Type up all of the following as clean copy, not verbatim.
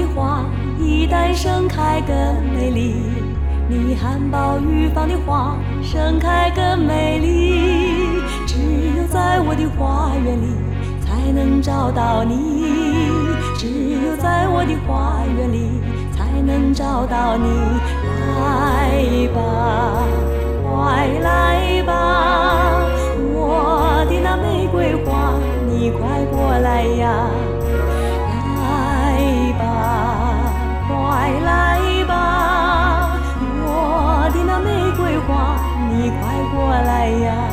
的花一旦盛开更美丽，你含苞欲放的花盛开更美丽。只有在我的花园里才能找到你，只有在我的花园里才能找到你。来吧，快来吧，我的那玫瑰花，你快过来呀！来吧，快来吧，我的那玫瑰花，你快过来呀！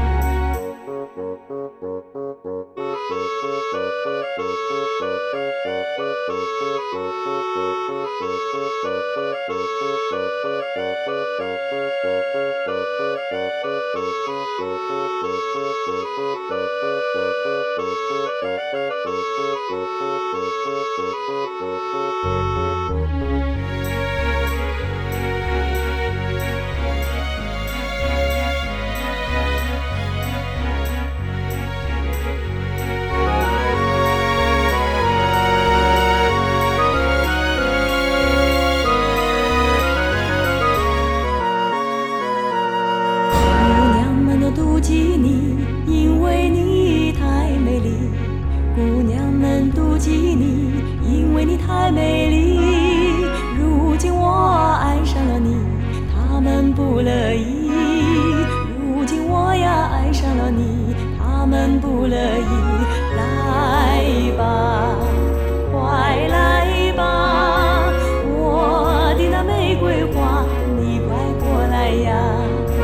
妒忌你，因为你太美丽。姑娘们妒忌你，因为你太美丽。如今我爱上了你，他们不乐意。如今我呀爱上了你，他们不乐意。来吧，快来吧，我的那玫瑰花，你快过来呀！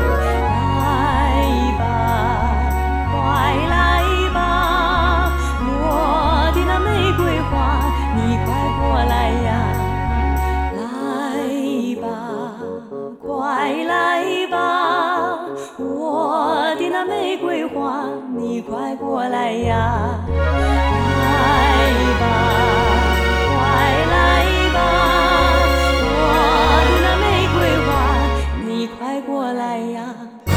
你快过来呀！来吧，快来吧，我的那玫瑰花，你快过来呀！来吧，快来吧，我的那玫瑰花，你快过来呀！